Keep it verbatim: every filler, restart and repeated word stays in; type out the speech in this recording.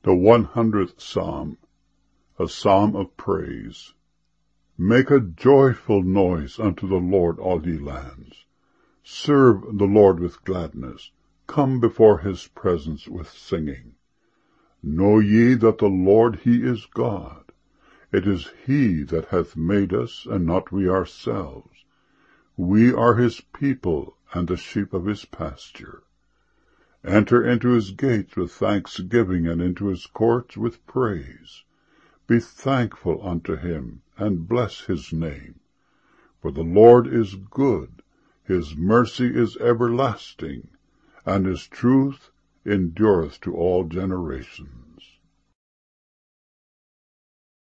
The one hundredth Psalm, a psalm of praise. Make a joyful noise unto the Lord, all ye lands. Serve the Lord with gladness. Come before his presence with singing. Know ye that the Lord, he is God. It is he that hath made us, and not we ourselves. We are his people, and the sheep of his pasture. Enter into his gates with thanksgiving, and into his courts with praise. Be thankful unto him, and bless his name. For the Lord is good, his mercy is everlasting, and his truth endureth to all generations.